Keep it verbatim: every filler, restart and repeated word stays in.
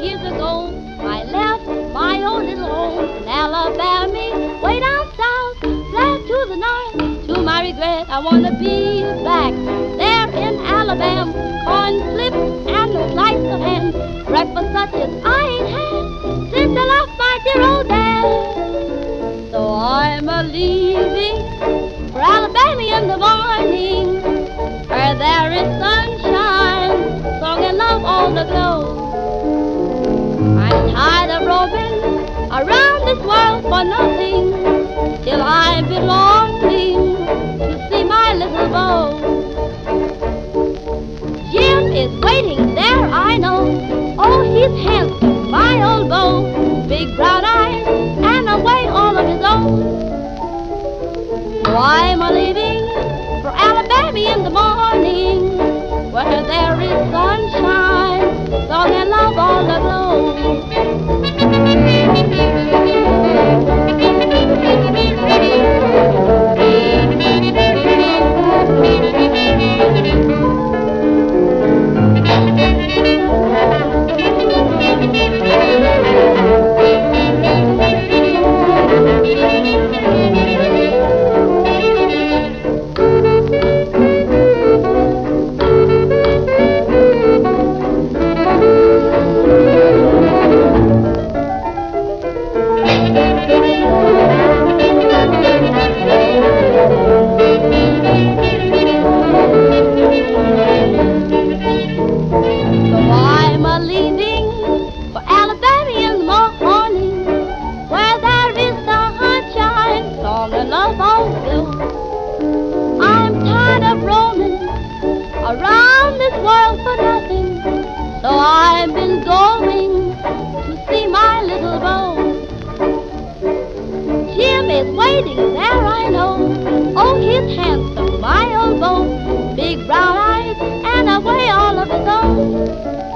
years ago, I left my own little home in Alabama, way down south, flat to the north. To my regret, I want to be back there in Alabama. Corn flip and a slice of ham, breakfast such as I ain't had since I lost my dear old dad. So I'm a-leaving for Alabama in the morning, where there is sunshine, song and love all aglow. I'm tired of roving around this world for nothing, till I belonging to see my little beau. Jim is waiting there, I know. Oh, he's handsome, my old beau, big brown eyes and a way all of his own. So I'm a-leaving for Alabama in the morning, where there is sunshine, song and love all aglow. I'm tired of roaming around this world for nothing, so I've been going to see my little beau. Jim is waiting there, I know. Oh, he's handsome, my old beau, big brown eyes and a way all of his own.